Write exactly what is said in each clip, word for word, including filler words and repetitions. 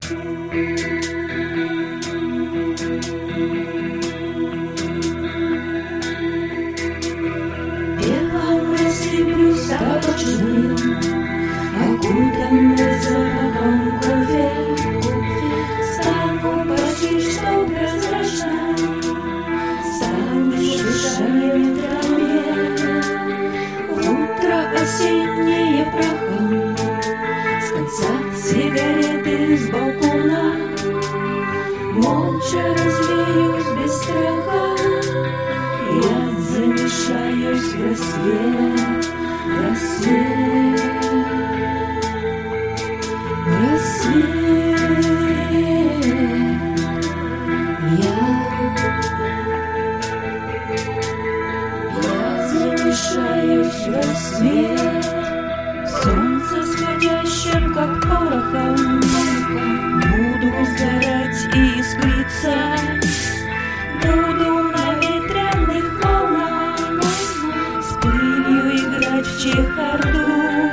Белом рассыплюсь обочным, окутанный запахом кофе. Стану почти что прозрачной, стану шишами в траве. В утро осеннее прахом, с конца сигареты с балкона, молча развеюсь без страха. Я замешаюсь в рассвет, в рассвет, в рассвет. Я, я замешаюсь в рассвет, солнце сходящим, как порохом, буду сгорать и искриться. Буду на ветряных волнах с пылью играть в чехарду,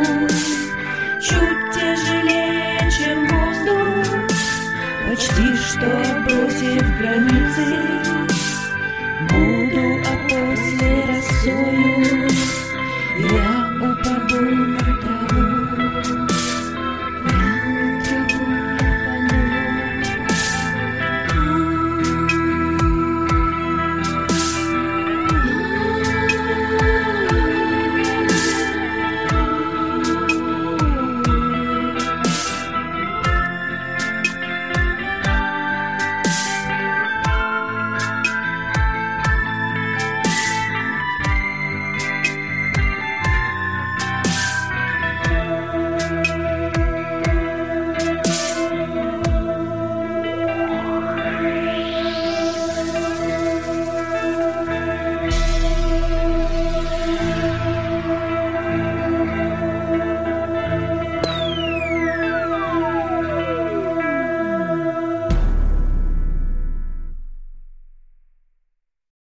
чуть тяжелее, чем воздух, почти что бросив границы. Буду, а после росою я